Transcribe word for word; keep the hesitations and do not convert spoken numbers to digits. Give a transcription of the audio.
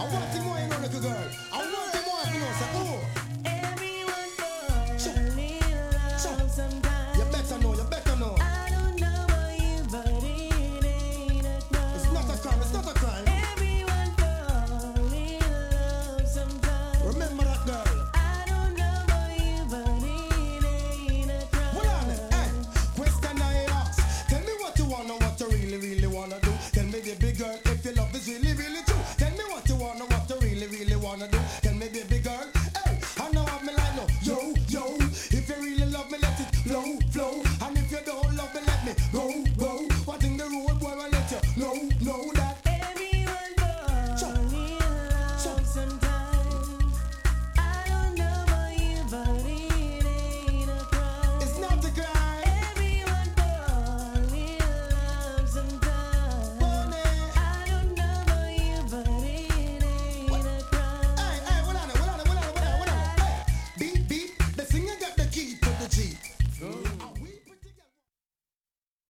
want him more, you know, little girl. I want him more, you know, say, oh. Everyone falls in love sometimes. You better know, you better know. I don't know about you, but it ain't a crime. It's not a crime, it's not a crime. Everyone falls in love sometimes. Remember that girl. I don't know about you, but it ain't a crime. Hold on, hey, question I ask. Tell me what you wanna, what you really, really wanna do.